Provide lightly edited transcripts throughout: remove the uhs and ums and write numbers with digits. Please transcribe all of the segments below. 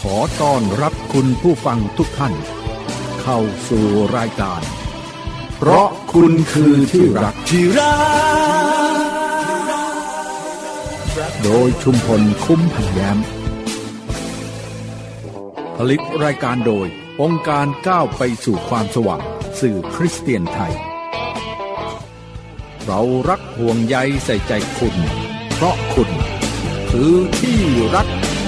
ขอต้อนรับคุณผู้ฟังทุกท่านเข้าสู่รายการเพราะคุณคือที่รักโดยชุมพลคุ้มพันแย้มผลิตรายการโดยองค์การก้าวไปสู่ความสว่างสื่อคริสเตียนไทยเรารักห่วงใยใส่ใจคุณเพราะคุณคือที่รัก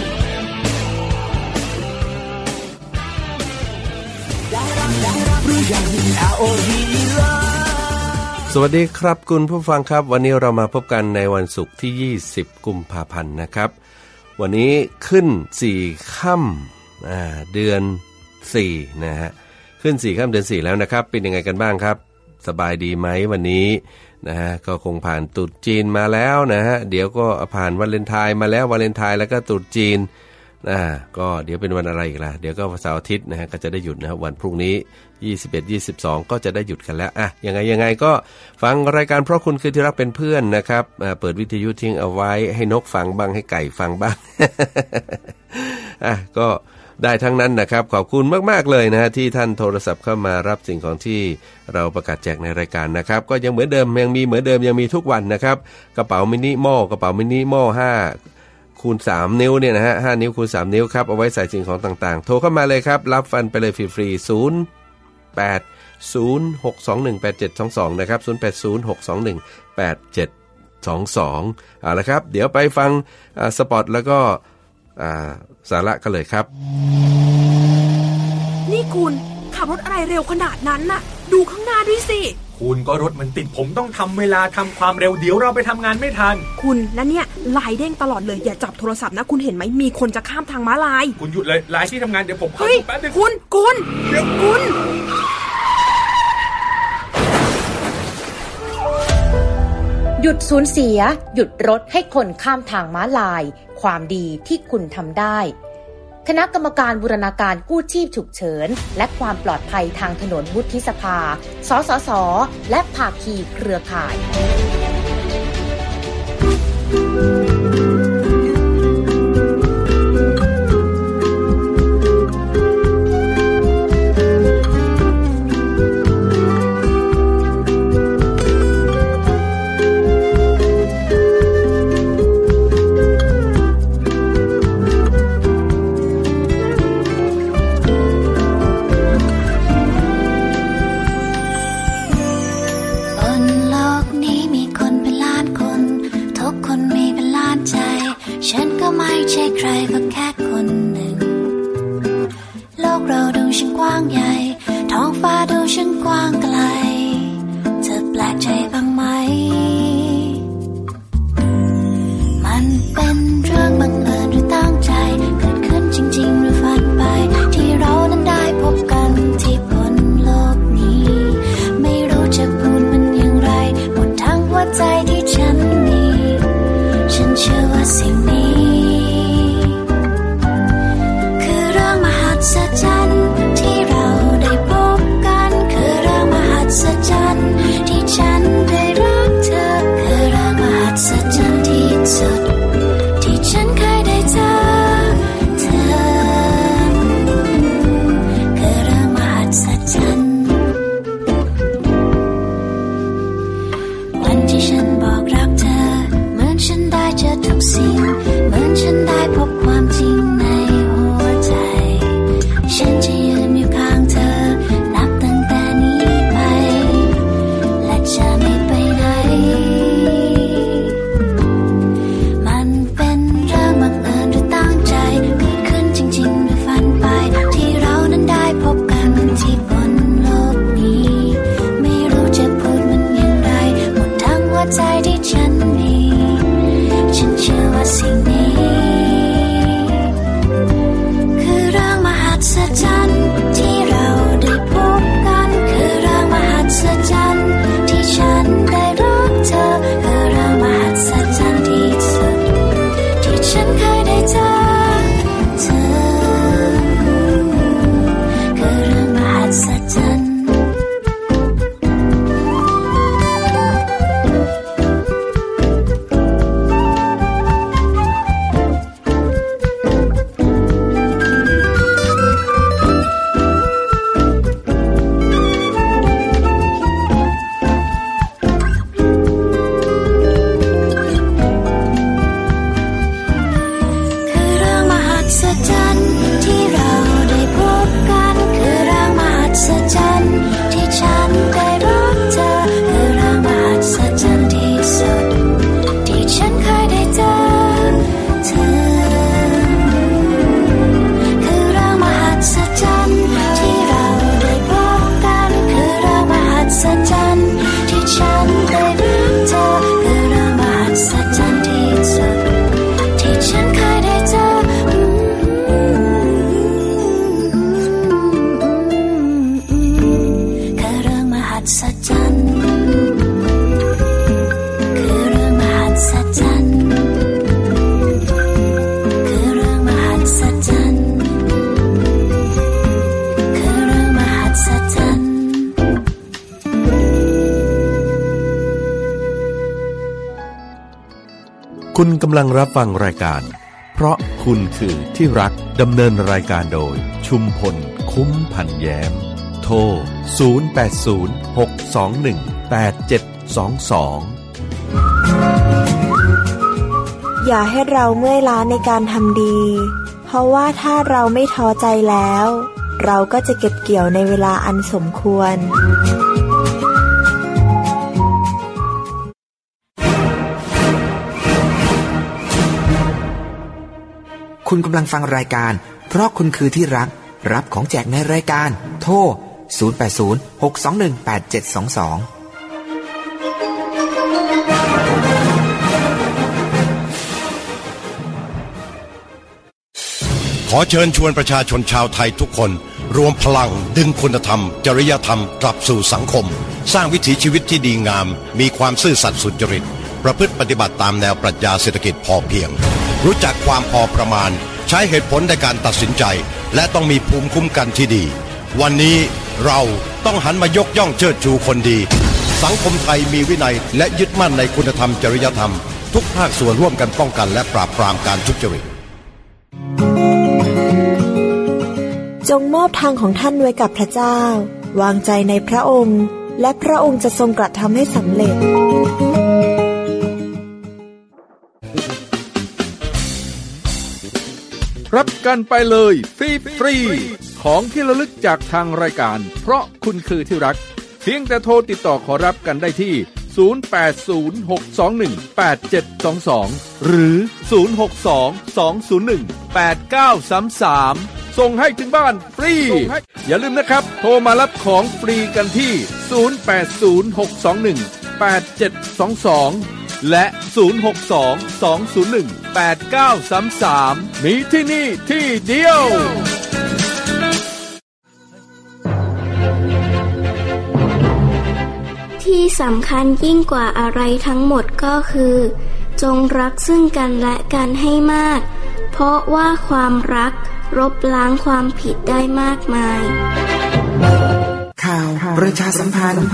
สวัสดีครับคุณผู้ฟังครับวันนี้เรามาพบกันในวันศุกร์ที่20กุมภาพันธ์นะครับวันนี้ขึ้น4ค่ำเดือน4นะฮะขึ้น4ค่ำเดือน4แล้วนะครับเป็นยังไงกันบ้างครับสบายดีไหมวันนี้นะฮะก็คงผ่านตรุษจีนมาแล้วนะฮะเดี๋ยวก็ผ่านวาเลนไทน์มาแล้ววาเลนไทน์แล้วก็ตรุษจีนก็เดี๋ยวเป็นวันอะไรอีกล่ะเดี๋ยวก็วันเสาร์อาทิตย์นะฮะก็จะได้หยุดนะครับวันพรุ่งนี้21 22ก็จะได้หยุดกันแล้วยังไงก็ฟังรายการเพราะคุณคือที่รักเป็นเพื่อนนะครับเปิดวิทยุทิ้งเอาไว้ให้นกฟังบ้างให้ไก่ฟังบ้าง ก็ได้ทั้งนั้นนะครับขอบคุณมากๆเลยนะฮะที่ท่านโทรศัพท์เข้ามารับสิ่งของที่เราประกาศแจกในรายการนะครับก็ยังเหมือนเดิมยังมีเหมือนเดิมยังมีทุกวันนะครับกระเป๋ามินิหม้อ5 คูณ 3 นิ้วเนี่ยนะฮะ5นิ้วคูณ 3 นิ้วครับเอาไว้ใส่สิ่งของต่างๆโทรเข้ามาเลยครับรับฟันไปเลยฟรีๆ0806218722นะครับ0806218722เอาละครับเดี๋ยวไปฟังสปอตแล้วก็สาระกันเลยครับนี่คุณขับรถอะไรเร็วขนาดนั้นน่ะดูข้างหน้าด้วยสิคุณก็รถมันติดผมต้องทำเวลาทำความเร็วเดี๋ยวเราไปทำงานไม่ทันคุณแล้วเนี่ยไลน์เด้งตลอดเลยอย่าจับโทรศัพท์นะคุณเห็นไหมมีคนจะข้ามทางม้าลายคุณหยุดเลยไลน์ที่ทำงานเดี๋ยวผมขอแป๊บนึงคุณเดี๋ยวคุณหยุดสูญเสียหยุดรถให้คนข้ามทางม้าลายความดีที่คุณทำได้คณะกรรมการบูรณาการกู้ชีพฉุกเฉินและความปลอดภัยทางถนนวุฒิสภาสสสและภาคีเครือข่ายฉันก็ไม่ใช่ใครก็แค่คนหนึ่งโลกเราดูช่างกว้างใหญ่ท้องฟ้าดูช่างกว้างไกลเธอแปลกใจบ้างไหมมันเป็นเรื่องบังเอิญหรือตั้งใจเกิดขึ้นจริงๆหรือฝันไปที่เรานั้นได้พบกันที่บนโลกนี้ไม่รู้จะพูดมันอย่างไรหมดทั้งหัวใจที่ฉันมีฉันเชื่อว่าสิ่งนี้คือเรื่องมหัศจรรย์ที่เราได้พบกันคือเรื่องมหัศจรรย์ที่ฉันได้รักเธอคือเรื่องมหัศจรรย์ที่สุดที่ฉันเคยได้เจอเธอคือเรื่องมหัศจรรย์วันที่ฉันบอกรักเธอเหมือนฉันได้เจอทุกสิ่งเหมือนฉันได้พบความจริงในหัวใจฉันจะยืนอยู่ข้างเธอนับตั้งแต่นี้ไปและจะไม่ไปไหนมันเป็นเรื่องบังเอิญหรือตั้งใจเกิดขึ้นจริงๆหรือฝันไปที่เรานั้นได้พบกันที่บนโลกนี้ไม่รู้จะพูดมันอย่างไรหมดทั้งหัวใจที่ฉันมีฉันเชื่อว่าคุณกำลังรับฟังรายการเพราะคุณคือที่รักดำเนินรายการโดยชุมพลคุ้มพันแย้มโทร0806218722 อย่าให้เราเมื่อยล้าในการทำดีเพราะว่าถ้าเราไม่ท้อใจแล้วเราก็จะเก็บเกี่ยวในเวลาอันสมควรคุณกำลังฟังรายการเพราะคุณคือที่รักรับของแจกในรายการโทร0806218722 ขอเชิญชวนประชาชนชาวไทยทุกคนรวมพลังดึงคุณธรรมจริยธรรมกลับสู่สังคมสร้างวิถีชีวิตที่ดีงามมีความซื่อสัตย์สุจริตประพฤติปฏิบัติตามแนวปรัชญาเศรษฐกิจพอเพียงรู้จักความพอประมาณใช้เหตุผลในการตัดสินใจและต้องมีภูมิคุ้มกันที่ดีวันนี้เราต้องหันมายกย่องเชิดชูคนดีสังคมไทยมีวินัยและยึดมั่นในคุณธรรมจริยธรรมทุกภาคส่วนร่วมกันป้องกันและปราบปรามการทุจริตจงมอบทางของท่านไว้กับพระเจ้าวางใจในพระองค์และพระองค์จะทรงกระทำให้สำเร็จรับกันไปเลยฟรีของที่ระลึกจากทางรายการเพราะคุณคือที่รักเพียงแต่โทรติดต่อขอรับกันได้ที่0806218722หรือ0622018933ส่งให้ถึงบ้านฟรีอย่าลืมนะครับโทรมารับของฟรีกันที่0806218722และ0622018933มีที่นี่ที่เดียวที่สำคัญยิ่งกว่าอะไรทั้งหมดก็คือจงรักซึ่งกันและกันให้มากเพราะว่าความรักลบล้างความผิดได้มากมายข่าวประชาสัมพันธ์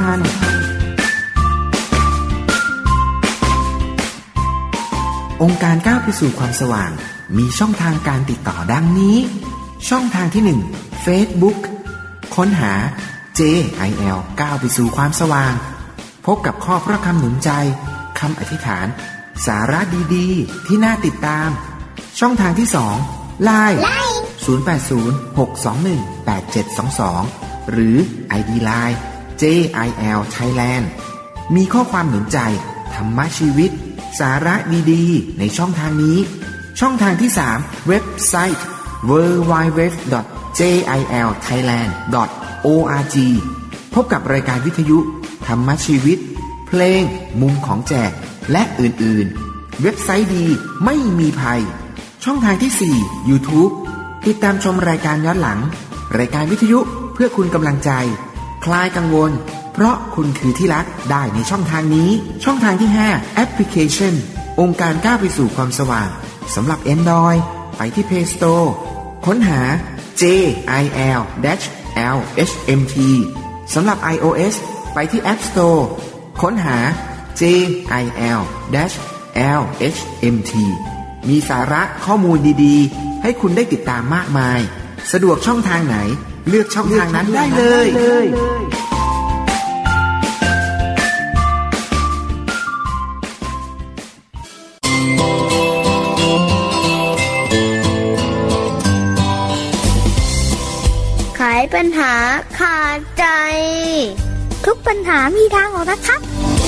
องค์การก้าวไปสู่ความสว่างมีช่องทางการติดต่อดังนี้ช่องทางที่ 1 Facebook ค้นหา JIL ก้าวไปสู่ความสว่างพบกับข้อพระคำหนุนใจคำอธิษฐานสาระดีๆที่น่าติดตามช่องทางที่ 2 LINE 0806218722หรือ ID Line JIL Thailand มีข้อความหนุนใจธรรมชีวิตสาระดีๆในช่องทางนี้ช่องทางที่ 3 เว็บไซต์ www.jilthailand.org พบกับรายการวิทยุธรรมชีวิตเพลงมุมของแจกและอื่นๆเว็บไซต์ดีไม่มีภัยช่องทางที่ 4 YouTube ติดตามชมรายการย้อนหลังรายการวิทยุเพื่อคุณกำลังใจคลายกังวลเพราะคุณคือที่รักได้ในช่องทางนี้ช่องทางที่ 5 แอปพลิเคชันองค์การก้าวไปสู่ความสว่างสำหรับ Android ไปที่ Play Store ค้นหา JIL-LHMT สำหรับ iOS ไปที่ App Store ค้นหา JIL-LHMT มีสาระข้อมูลดีๆให้คุณได้ติดตามมากมายสะดวกช่องทางไหนเลือกช่องทางนั้นได้เลยไขปัญหาขาดใจทุกปัญหามีทางออกนะครับ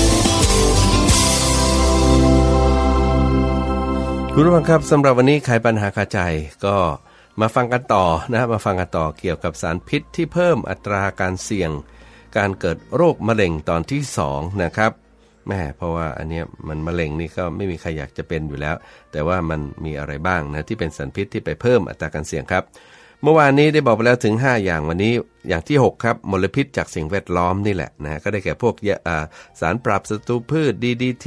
คุณผู้ฟังครับสำหรับวันนี้ไขปัญหาคาใจก็มาฟังกันต่อนะมาฟังกันต่อเกี่ยวกับสารพิษที่เพิ่มอัตราการเสี่ยงการเกิดโรคมะเร็งตอนที่2นะครับแม่เพราะว่าอันเนี้ยมันมะเร็งนี่ก็ไม่มีใครอยากจะเป็นอยู่แล้วแต่ว่ามันมีอะไรบ้างนะที่เป็นสารพิษที่ไปเพิ่มอัตราการเสี่ยงครับเมื่อวานนี้ได้บอกไปแล้วถึง5อย่างวันนี้อย่างที่6ครับมลพิษจากสิ่งแวดล้อมนี่แหละนะก็ได้แก่พวกสารปราบศัตรูพืช DDT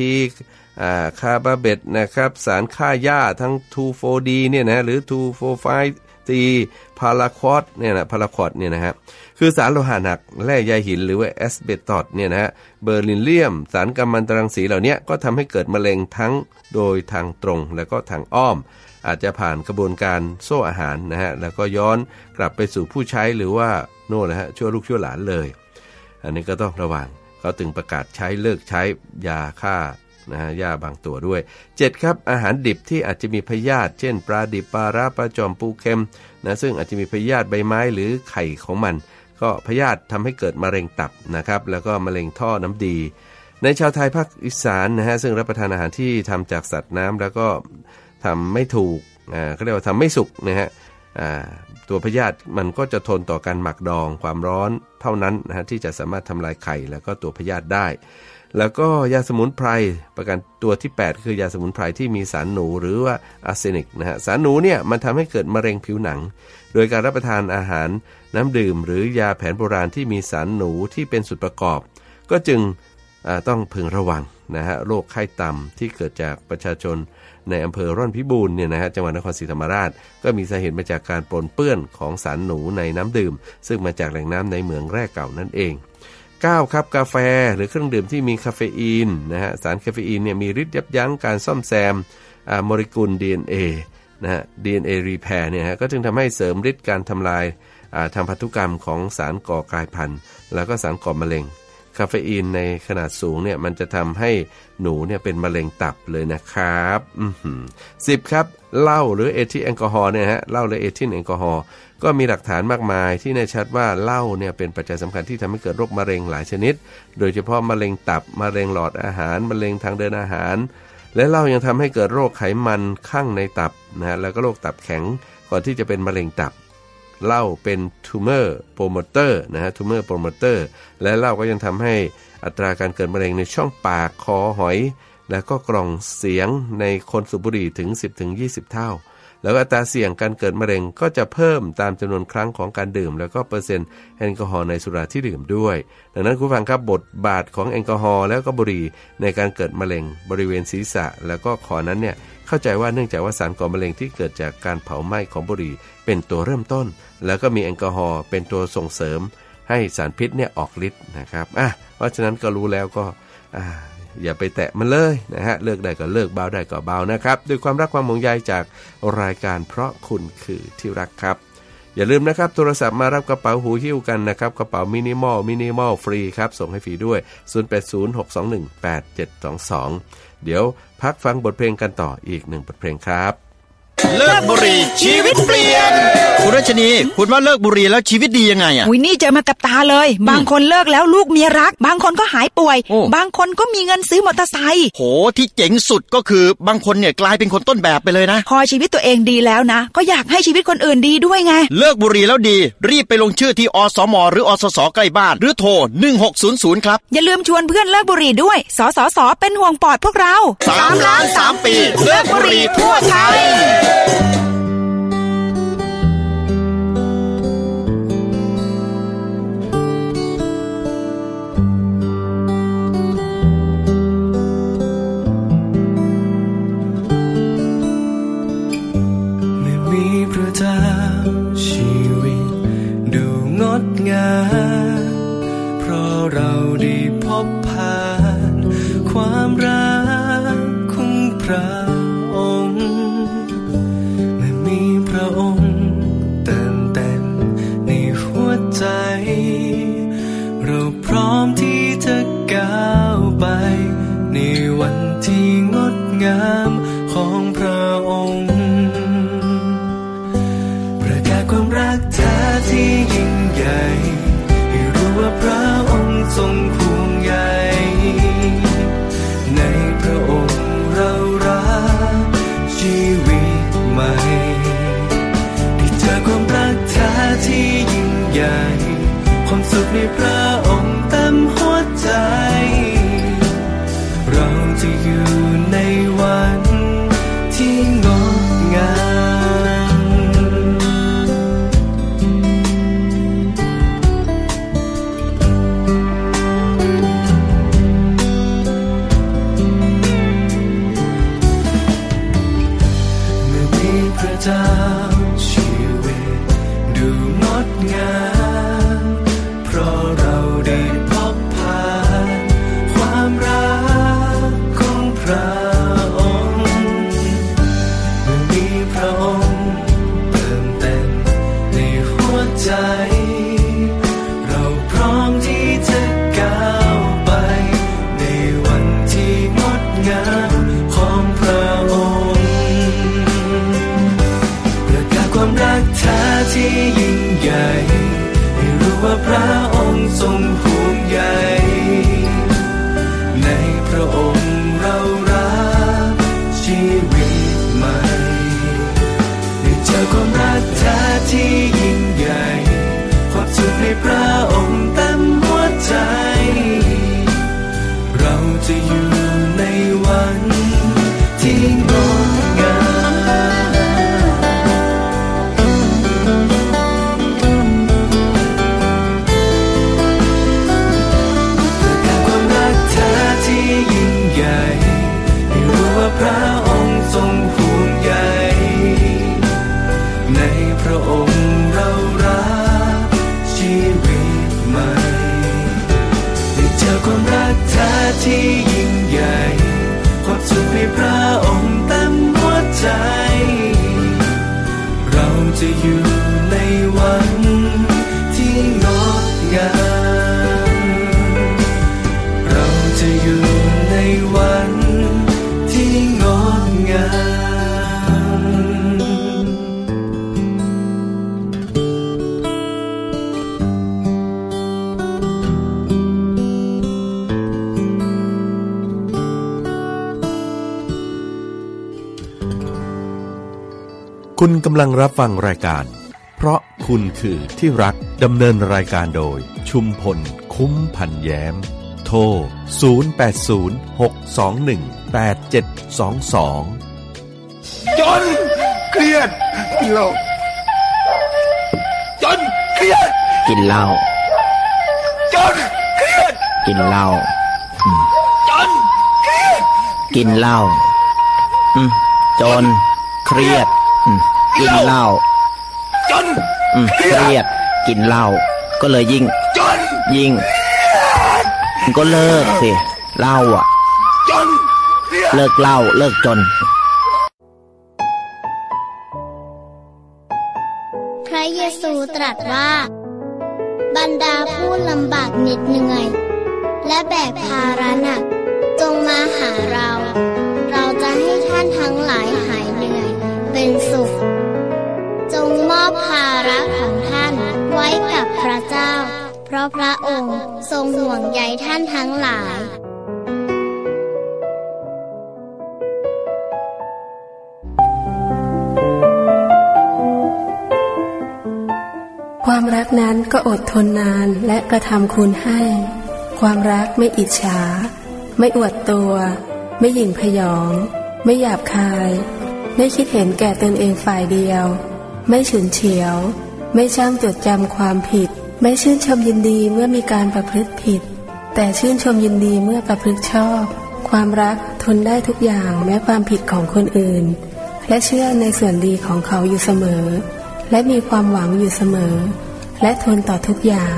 คาร์บาเบตนะครับสารฆ่าหญ้าทั้ง 2,4-D เนี่ยนะหรือ 2,4,5 ตีพาราควอตเนี่ยนะพาราควอตเนี่ยนะฮะคือสารโลหะหนักแร่ใยหินหรือว่าแอสเบสตอสเนี่ยนะฮะเบอร์ลินเลียมสารกัมมันตรังสีเหล่านี้ก็ทำให้เกิดมะเร็งทั้งโดยทางตรงและก็ทางอ้อมอาจจะผ่านกระบวนการโซ่อาหารนะฮะแล้วก็ย้อนกลับไปสู่ผู้ใช้หรือว่าโน่นนะฮะชั่วลูกชั่วหลานเลยอันนี้ก็ต้องระวังเขาถึงประกาศใช้เลิกใช้ยาฆ่านะฮะยาบางตัวด้วย7ครับอาหารดิบที่อาจจะมีพยาธิเช่นปลาดิบปลาร้าปลาจอมปูเค็มนะซึ่งอาจจะมีพยาธิใบไม้หรือไข่ของมันก็พยาธิทำให้เกิดมะเร็งตับนะครับแล้วก็มะเร็งท่อน้ำดีในชาวไทยภาคอีสานนะฮะซึ่งรับประทานอาหารที่ทำจากสัตว์น้ำแล้วก็ทำไม่ถูกเขาเรียกว่าทำไม่สุกนะฮะตัวพยาธิมันก็จะทนต่อการหมักดองความร้อนเท่านั้นนะฮะที่จะสามารถทำลายไข่แล้วก็ตัวพยาธิได้แล้วก็ยาสมุนไพรประการตัวที่8คือยาสมุนไพรที่มีสารหนูหรือว่าอาร์เซนิกนะฮะสารหนูเนี่ยมันทำให้เกิดมะเร็งผิวหนังโดยการรับประทานอาหารน้ำดื่มหรือยาแผนโบราณที่มีสารหนูที่เป็นส่วนประกอบก็จึงต้องพึงระวังนะฮะโรคไข้ต่ำที่เกิดจากประชาชนในอำเภอร่อนพิบูลเนี่ยนะฮะจังหวัดนครศรีธรรมราชก็มีสาเหตุมาจากการปนเปื้อนของสารหนูในน้ำดื่มซึ่งมาจากแหล่งน้ำในเหมืองแร่เก่านั่นเอง9ครับกาแฟหรือเครื่องดื่มที่มีคาเฟอีนนะฮะสารคาเฟอีนเนี่ยมีฤทธิ์ยับยั้งการซ่อมแซมโมเลกุล DNA นะฮะ DNA repair เนี่ยฮะก็จึงทำให้เสริมฤทธิ์การทำลายทางพันธุกรรมของสารก่อกลายพันธุ์แล้วก็สารก่อมะเร็งคาเฟอีนในขนาดสูงเนี่ยมันจะทำให้หนูเนี่ยเป็นมะเร็งตับเลยนะครับ10ครับเหล้าหรือเอทิลแอลกอฮอล์เนี่ยฮะเหล้าและเอทิลแอลกอฮอล์ก็มีหลักฐานมากมายที่แน่ชัดว่าเหล้าเนี่ยเป็นปัจจัยสำคัญที่ทำให้เกิดโรคมะเร็งหลายชนิดโดยเฉพาะมะเร็งตับมะเร็งหลอดอาหารมะเร็งทางเดินอาหารและเหล้ายังทำให้เกิดโรคไขมันข้างในตับนะฮะแล้วก็โรคตับแข็งก่อนที่จะเป็นมะเร็งตับเหล้าเป็น tumor promoter นะฮะ tumor promoter และเหล้าก็ยังทำให้อัตราการเกิดมะเร็งในช่องปากคอหอยและก็กล่องเสียงในคนสูบบุหรี่ถึง 10-20 เท่าแล้วอัตราเสี่ยงการเกิดมะเร็งก็จะเพิ่มตามจำนวนครั้งของการดื่มแล้วก็เปอร์เซ็นต์แอลกอฮอล์ในสุราที่ดื่มด้วยดังนั้นคุณฟังครับบทบาทของแอลกอฮอล์แล้วก็บุหรี่ในการเกิดมะเร็งบริเวณศีรษะแล้วก็คอนั้นเนี่ยเข้าใจว่าเนื่องจากว่าสารก่อมะเร็งที่เกิดจากการเผาไหม้ของบุหรี่เป็นตัวเริ่มต้นแล้วก็มีแอลกอฮอล์เป็นตัวส่งเสริมให้สารพิษเนี่ยออกฤทธิ์นะครับเพราะฉะนั้นก็รู้แล้วก็อย่าไปแตะมันเลยนะฮะเลิกได้ก็เลิกเบาได้ก็เบานะครับด้วยความรักความห่วงใยจากรายการเพราะคุณคือที่รักครับอย่าลืมนะครับโทรศัพท์มารับกระเป๋าหูหิ้วกันนะครับกระเป๋ามินิมอลฟรีครับส่งให้ฟรีด้วย0806218722เดี๋ยวพักฟังบทเพลงกันต่ออีก1บทเพลงครับเลิกบุหรี่ชีวิตเปลี่ยนคุณรัชนีคุณว่าเลิกบุหรี่แล้วชีวิตดียังไงอ่ะวินนี่เจอมากับตาเลยบางคนเลิกแล้วลูกเมียรักบางคนก็หายป่วยบางคนก็มีเงินซื้อมอเตอร์ไซค์โหที่เจ๋งสุดก็คือบางคนเนี่ยกลายเป็นคนต้นแบบไปเลยนะพอชีวิตตัวเองดีแล้วนะก็อยากให้ชีวิตคนอื่นดีด้วยไงเลิกบุหรี่แล้วดีรีบไปลงชื่อที่อสมหรืออสสใกล้บ้านหรือโทร1600ครับอย่าลืมชวนเพื่อนเลิกบุหรี่ด้วยสสสเป็นห่วงปอดพวกเรา 3 ล้าน 3 ปีเลิกบุหรี่ทั่วไทยชีวิตดูงดงามเพราะเราได้พบผ่านความรักของพระองค์เมื่อมีพระองค์เติมเต็มในหัวใจเราพร้อมที่จะก้าวไปในวันที่งดงามของพระองค์ความรักแท้ที่ยิ่งใหญ่ให้รู้ว่าพระองค์ทรงห่วงใยในพระองค์เรารักชีวิตใหม่ได้เจอความรักแท้ที่ยิ่งใหญ่ความสุขในพระองค์เต็มหัวใจเราจะอยู่ในวันที่งดงามเจ้าชีวิตจะอยู่ในวันที่งดงามพระองค์ทรงห่วงใยในพระองค์เรารักชีวิตใหม่ได้เจอความรักแท้ที่ยิ่งใหญ่ความสุขในพระองค์เต็มหัวใจเราจะอยู่ในวันที่งดงามเราจะอยู่ในวันที่งดงามคุณกำลังรับฟังรายการเพราะคุณคือที่รักดำเนินรายการโดยชุมพลคุ้มพันแย้มโทร0806218722 จนเครียดกินเหล้าจนเครียดกินเหล้าจนเครียดกินเหล้าจนเครียดกินเหล้าจนเครียดกินเหล้าจนเครียดกินเหล้าก็เลยยิ่งก็เลิกสิเหล้าอ่ะเลิกเหล้าเลิกจนพระเยซูตรัสว่าบรรดาผู้ลำบากเหน็ดเหนื่อยและแบกภาระหนักจงมาหาเราจะให้ท่านทั้งหลายหายเหนื่อยเป็นสุขจงมอบภาระของท่านไว้กับพระเจ้าเพราะพระองค์ทรงห่วงใยท่านทั้งหลายความรักนั้นก็อดทนนานและกระทำคุณให้ความรักไม่อิจฉาไม่อวดตัวไม่หยิ่งพยองไม่หยาบคายไม่คิดเห็นแก่ตนเองฝ่ายเดียวไม่ฉุนเฉียวไม่ช่างจดจำความผิดไม่ชื่นชมยินดีเมื่อมีการประพฤติผิดแต่ชื่นชมยินดีเมื่อประพฤติชอบความรักทนได้ทุกอย่างแม้ความผิดของคนอื่นและเชื่อในส่วนดีของเขาอยู่เสมอและมีความหวังอยู่เสมอและทนต่อทุกอย่าง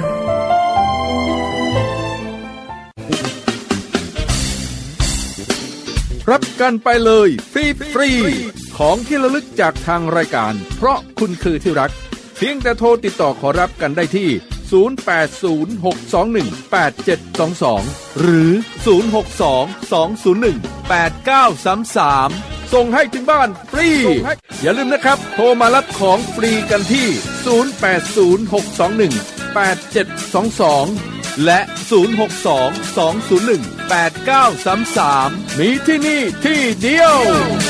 รับกันไปเลยฟรีของที่ระลึกจากทางรายการเพราะคุณคือที่รักเพียงแต่โทรติดต่อขอรับกันได้ที่0806218722หรือ0622018933ส่งให้ถึงบ้านฟรีอย่าลืมนะครับโทรมารับของฟรีกันที่0806218722และ0622018933มีที่นี่ที่เดียว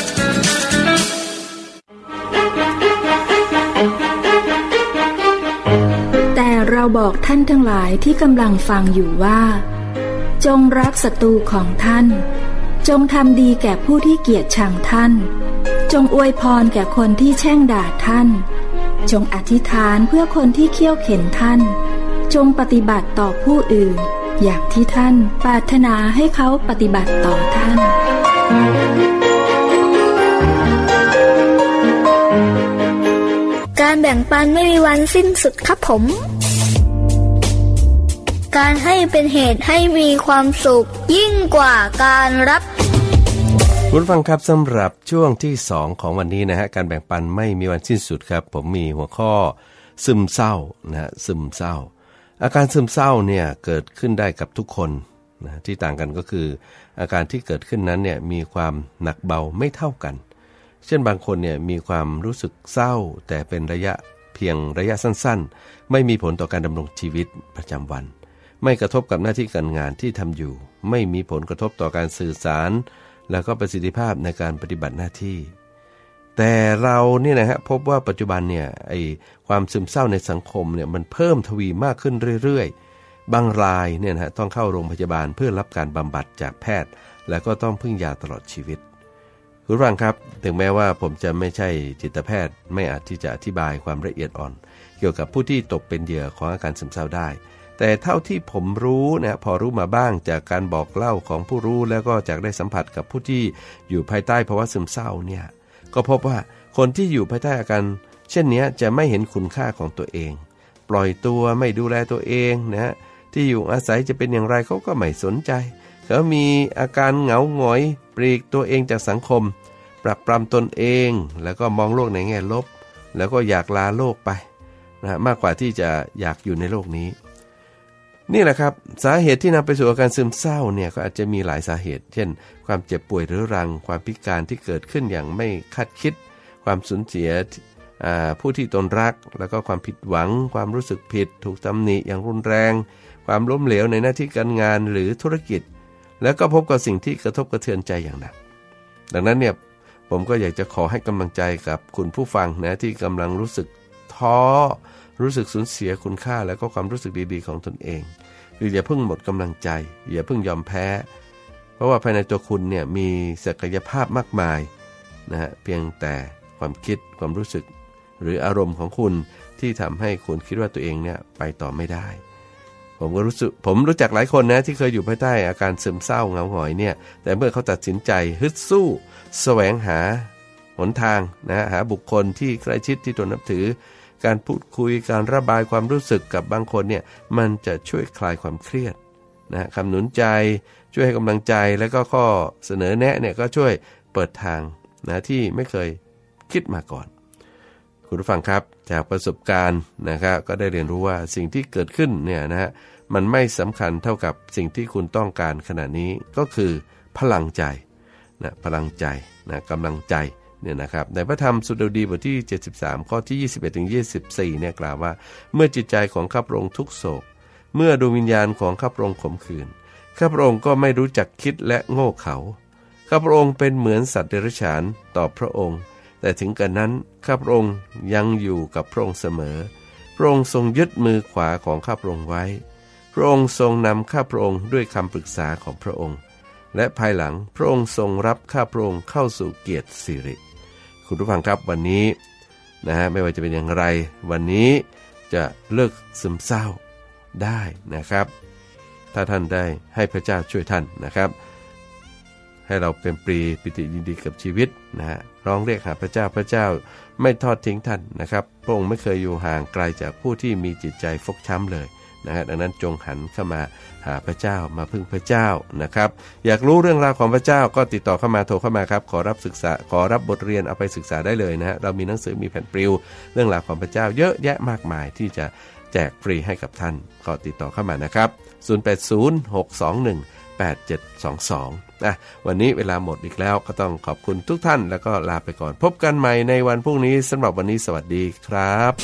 แต่เราบอกท่านทั้งหลายที่กำลังฟังอยู่ว่าจงรักศัตรูของท่านจงทำดีแก่ผู้ที่เกลียดชังท่านจงอวยพรแก่คนที่แช่งด่าท่านจงอธิษฐานเพื่อคนที่เคี่ยวเข็นท่านจงปฏิบัติต่อผู้อื่นอย่างที่ท่านปรารถนาให้เขาปฏิบัติต่อท่านการแบ่งปันไม่มีวันสิ้นสุดครับผมการให้เป็นเหตุให้มีความสุขยิ่งกว่าการรับคุณฟังครับสำหรับช่วงที่2ของวันนี้นะฮะการแบ่งปันไม่มีวันสิ้นสุดครับผมมีหัวข้อซึมเศร้านะฮะซึมเศร้าอาการซึมเศร้าเนี่ยเกิดขึ้นได้กับทุกคนนะที่ต่างกันก็คืออาการที่เกิดขึ้นนั้นเนี่ยมีความหนักเบาไม่เท่ากันเช่นบางคนเนี่ยมีความรู้สึกเศร้าแต่เป็นเพียงระยะสั้นๆไม่มีผลต่อการดำรงชีวิตประจำวันไม่กระทบกับหน้าที่การงานที่ทำอยู่ไม่มีผลกระทบต่อการสื่อสารแล้วก็ประสิทธิภาพในการปฏิบัติหน้าที่แต่เราเนี่ยนะฮะพบว่าปัจจุบันเนี่ยความซึมเศร้าในสังคมเนี่ยมันเพิ่มทวีมากขึ้นเรื่อยๆบางรายเนี่ยนะต้องเข้าโรงพยาบาลเพื่อรับการบำบัดจากแพทย์และก็ต้องพึ่งยาตลอดชีวิตคุณฟังครับถึงแม้ว่าผมจะไม่ใช่จิตแพทย์ไม่อาจที่จะอธิบายความละเอียดอ่อนเกี่ยวกับผู้ที่ตกเป็นเหยื่อของอาการซึมเศร้าได้แต่เท่าที่ผมรู้นะพอรู้มาบ้างจากการบอกเล่าของผู้รู้แล้วก็จากได้สัมผัสกับผู้ที่อยู่ภายใต้ภาวะซึมเศร้าเนี่ยก็พบว่าคนที่อยู่ภายใต้อาการเช่นนี้จะไม่เห็นคุณค่าของตัวเองปล่อยตัวไม่ดูแลตัวเองนะที่อยู่อาศัยจะเป็นอย่างไรเขาก็ไม่สนใจเขามีอาการเหงาหงอยปลีกตัวเองจากสังคมปรับปรำตนเองแล้วก็มองโลกในแง่ลบแล้วก็อยากลาโลกไปนะมากกว่าที่จะอยากอยู่ในโลกนี้นี่แหละครับสาเหตุที่นำไปสู่อาการซึมเศร้าเนี่ยก็อาจจะมีหลายสาเหตุเช่นความเจ็บป่วยเรื้อรังความพิการที่เกิดขึ้นอย่างไม่คาดคิดความสูญเสียผู้ที่ตนรักแล้วก็ความผิดหวังความรู้สึกผิดถูกตำหนิอย่างรุนแรงความล้มเหลวในหน้าที่การงานหรือธุรกิจแล้วก็พบกับสิ่งที่กระทบกระเทือนใจอย่างหนักดังนั้นเนี่ยผมก็อยากจะขอให้กำลังใจกับคุณผู้ฟังนะที่กำลังรู้สึกท้อรู้สึกสูญเสียคุณค่าแล้วก็ความรู้สึกดีๆของตนเองคืออย่าเพิ่งหมดกำลังใจอย่าเพิ่งยอมแพ้เพราะว่าภายในตัวคุณเนี่ยมีศักยภาพมากมายนะฮะเพียงแต่ความคิดความรู้สึกหรืออารมณ์ของคุณที่ทำให้คุณคิดว่าตัวเองเนี่ยไปต่อไม่ได้ผมรู้จักหลายคนนะที่เคยอยู่ภายใต้อาการซึมเศร้าเหงาหงอยเนี่ยแต่เมื่อเขาตัดสินใจฮึดสู้แสวงหาหนทางนะหาบุคคลที่ใกล้ชิดที่ตนนับถือการพูดคุยการระบายความรู้สึกกับบางคนเนี่ยมันจะช่วยคลายความเครียดนะคำหนุนใจช่วยให้กำลังใจแล้วก็ข้อเสนอแนะเนี่ยก็ช่วยเปิดทางนะที่ไม่เคยคิดมาก่อนคุณผู้ฟังครับจากประสบการณ์นะครับก็ได้เรียนรู้ว่าสิ่งที่เกิดขึ้นเนี่ยนะฮะมันไม่สำคัญเท่ากับสิ่งที่คุณต้องการขณะนี้ก็คือพลังใจนะพลังใจนะกำลังใจเนี่ยนะครับในพระธรรมสุดดีบทที่73ข้อที่21ถึง24เนี่ยกล่าวว่าเมื่อจิตใจของข้าพระองค์ทุกโศกเมื่อดวงวิญญาณของข้าพระองค์ขมขื่นข้าพระองค์ก็ไม่รู้จักคิดและโง่เขลาข้าพระองค์เป็นเหมือนสัตว์เดรัจฉานต่อพระองค์แต่ถึงกระนั้นข้าพระองค์ยังอยู่กับพระองค์เสมอพระองค์ทรงยึดมือขวาของข้าพระองค์ไว้พระองค์ทรงนำข้าพระองค์ด้วยคำปรึกษาของพระองค์และภายหลังพระองค์ทรงรับข้าพระองค์เข้าสู่เกียรติสิริคุณผู้ฟังครับวันนี้นะฮะไม่ว่าจะเป็นอย่างไรวันนี้จะเลิกซึมเศร้าได้นะครับถ้าท่านได้ให้พระเจ้าช่วยท่านนะครับให้เราเป็นปรีปิติยินดีกับชีวิตนะฮะร้องเรียกหาพระเจ้าพระเจ้าไม่ทอดทิ้งท่านนะครับพระองค์ไม่เคยอยู่ห่างไกลจากผู้ที่มีจิตใจฟกช้ำเลยนะฮะดังนั้นจงหันเข้ามาหาพระเจ้ามาพึ่งพระเจ้านะครับอยากรู้เรื่องราวของพระเจ้าก็ติดต่อเข้ามาโทรเข้ามาครับขอรับบทเรียนเอาไปศึกษาได้เลยนะฮะเรามีหนังสือมีแผ่นปลิวเรื่องราวของพระเจ้าเยอะแยะมากมายที่จะแจกฟรีให้กับท่านก็ติดต่อเข้ามานะครับ0806218722วันนี้เวลาหมดอีกแล้วก็ต้องขอบคุณทุกท่านแล้วก็ลาไปก่อนพบกันใหม่ในวันพรุ่งนี้สำหรับวันนี้สวัสดีครับ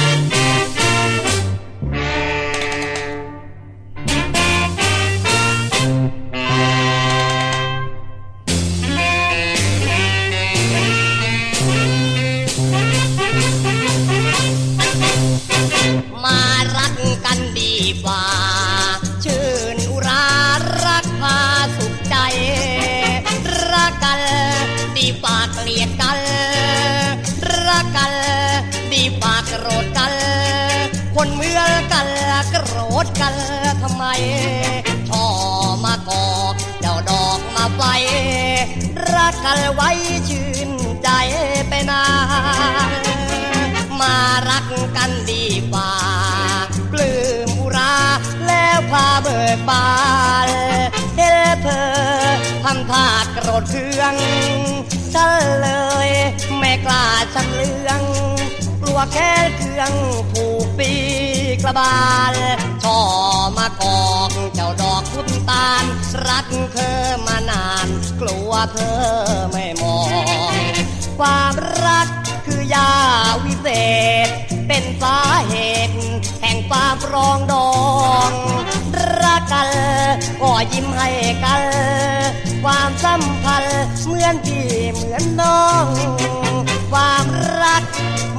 เกลียดกันรักกันดีปากโกรธกันคนเมื่อกันโกรธกันทำไมช่อมากอกเจ้าดอกมาไฟรักกันไว้ชื่นใจไปนานมารักกันดีกว่าปลื้มอุราแล้วพาเบิกบานเห็นเธอทำท่าโกรธเคืองฉันเลยไม่กล้าชำเลืองกลัวแค่เครื่องผูกปีกระบาลช่อมากอกเจ้าดอกพุทธานรักเธอมานานกลัวเธอไม่มองความรักคือยาวิเศษเป็นสาเหตุแห่งความปรองดองรักกันก็ยิ้มให้กันความสัมพันธ์เหมือนพี่เหมือนน้องความรัก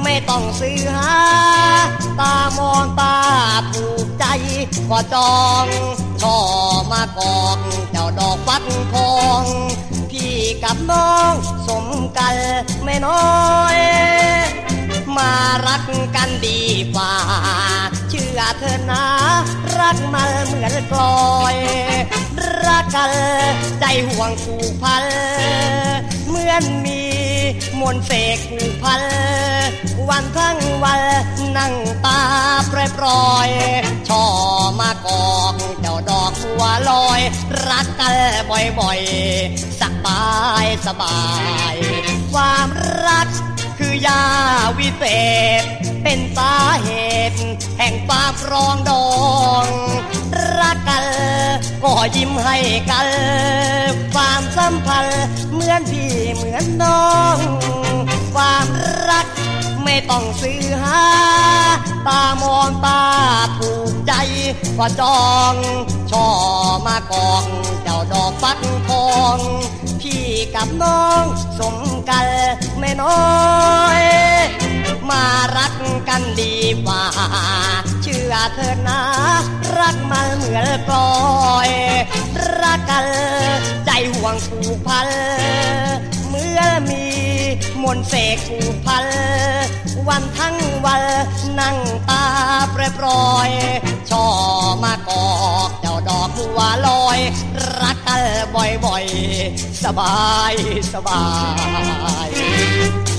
ไม่ต้องซื้อหาตามองตาถูกใจก็จองช่อมากอกเจ้าดอกฟักทองพี่กับน้องสมกันไม่น้อยมารักกันดีกว่าเชื่อเธอนะรักมันเหมือนกลอยรักกันใจห่วงผูกพันเหมือนมีมนต์เสกผูกพันวันทั้งวันนั่งตาปล่อยช่อมากอกเจ้าดอกบัวลอยรักกันบ่อยๆสบายความรักคือยาวิเศษเป็นสาเหตุแห่งความปรองดองรักกันก็ยิ้มให้กันความสัมพันธ์เหมือนพี่เหมือนน้องความรักไม่ต้องซื้อหาตามองตาถูกใจก็จองช่อมากอกเจ้าดอกฟักทองพี่กับน้องสมกันไม่น้อยมารักกันดีกว่าเชื่อเธอนะรักมันเหมือนกลอยรักกันใจห่วงผูกพันเมื่อมีมนต์เสกผูกพันวันทั้งวันนั่งตาปล่อยช่อมากอกเจ้าดอกบัวลอยรักกันบ่อยๆสบาย